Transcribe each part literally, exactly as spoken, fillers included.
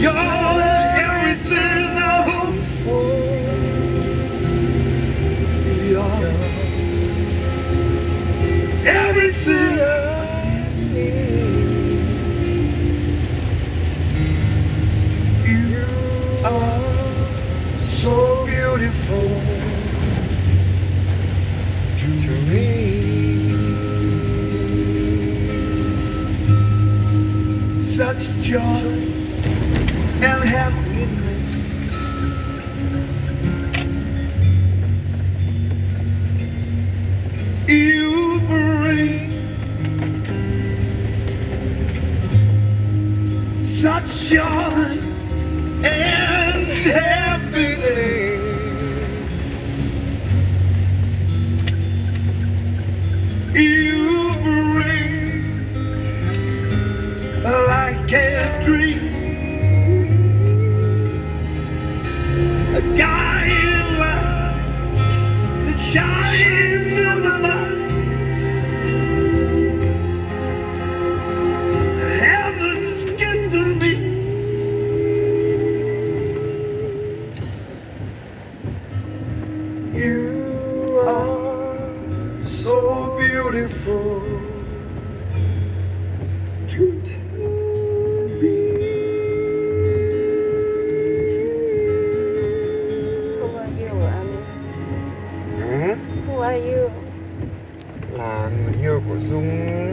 You're everything I hope for. You're everything I need. You are so beautiful to me. Such joy and happiness. You bring such joy and happiness. You bring like a dream, a guiding light that shines through the night. Heaven's gift to me. You are so beautiful to be. Who are you, anh? Ừ, Who are you? là người yêu của Dung.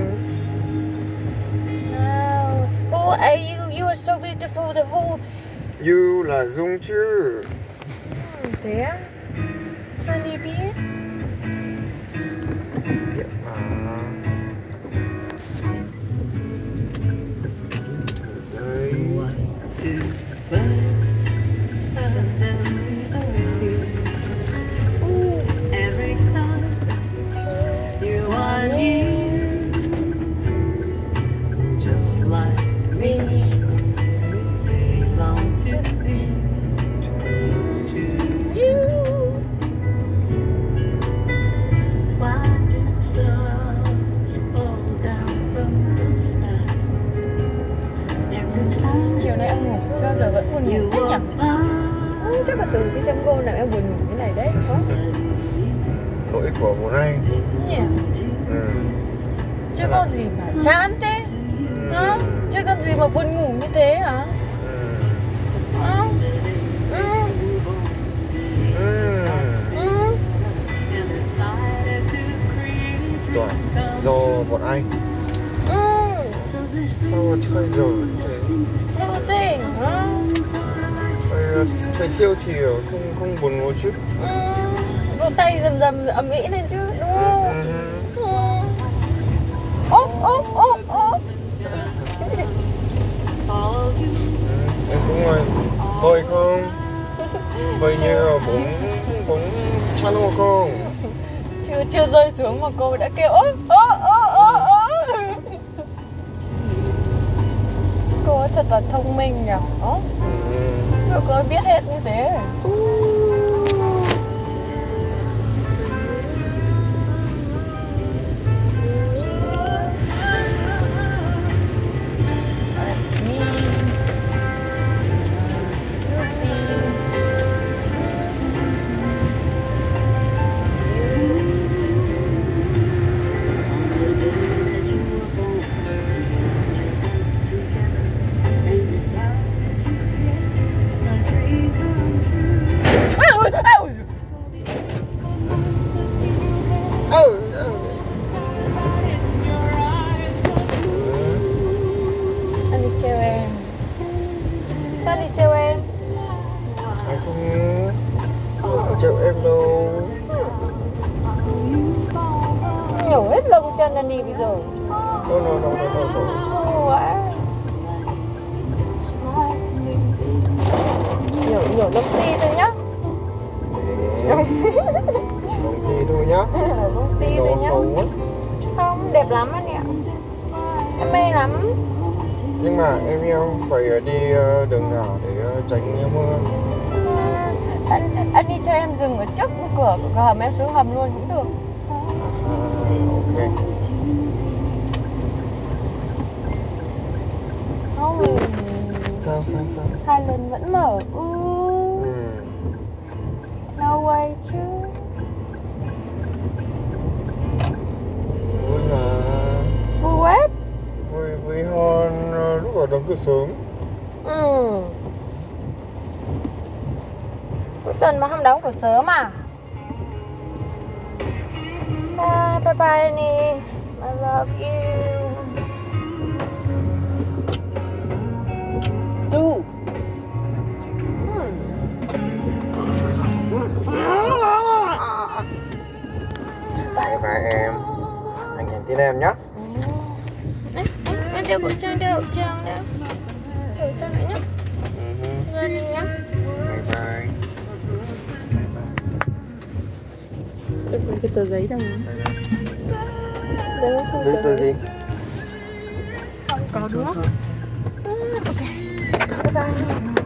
No. Who are you? You are so beautiful. The who? You là Dung chứ. Ừ, thế á? Sao anh đi biết? Biết mà. Đây. Every time you are near, just like me, long to be close to you. Why do stars fall down from the sky? Every time Chiều nay em ngủ sao giờ vẫn buồn ngủ you thế nhỉ? walk by. Ừ, chắc là từ khi xem Gold nào em buồn ngủ thế này đấy. Có. Lỗi của bố này. Nhỉ? Ừ. Chứ con gì mà chán thế? Hả? Chứ con gì mà buồn ngủ như thế hả? Ừ. Hả? Ừ. Ừ. Ừ. And decided to create Toàn do bọn anh. Ừ. so this Sao mà chơi giờ như thế? Vô tình hả? Chơi, chơi siêu thì không không buồn ngủ chứ. Ừ. Vỗ tay rầm rầm ầm ĩ lên chứ đúng không? Ừ. Ừ. Ốp ốp ốp ốp. all you Ừ, em cũng ngồi bơi không? Bơi như bún bún chăn hồ không? Chưa chưa rơi xuống mà cô đã kêu ốp ốp ốp ốp ốp. Cô ấy thật là thông minh nhỉ? Ố, Ừ. cô ấy biết hết như thế. Anh đi trêu em. Sao anh đi trêu em? Anh không chịu em đâu. Nhổ hết lông chân anh đi bây giờ. No, no, no, no, no, no. Ngu quá. Nhổ nhổ lông ti thôi nhá. Công ty thôi nhá. Lông ti thôi Nó nhá. xấu quá. Không, đẹp lắm anh ạ. Em mê lắm. Nhưng mà em yêu phải đi đường nào để tránh mưa. Anh, anh đi cho em dừng ở trước cửa của hầm, em xuống hầm luôn cũng được. À, ok. Không. Thầm sao sao sao? Hai lần vẫn mở. Ừ. Ừ. No way chứ. Vui mà. Vui quá. Vui vui hơn lúc ở đóng cửa sớm. Ừ. Cuối tuần mà không đóng cửa sớm à? Bye bye bye Annie. I love you. Du. Bye bye em. Anh nhắn tin em nhé. Em đeo khẩu trang, đeo khẩu trang, đeo khẩu trang nữa nhé. Ngoan đi nhé. Bye bye. Được rồi, cái tờ giấy đâu nhỉ? Đâu không Giấy tờ gì? Không có đúng không? À, ok. Bye bye.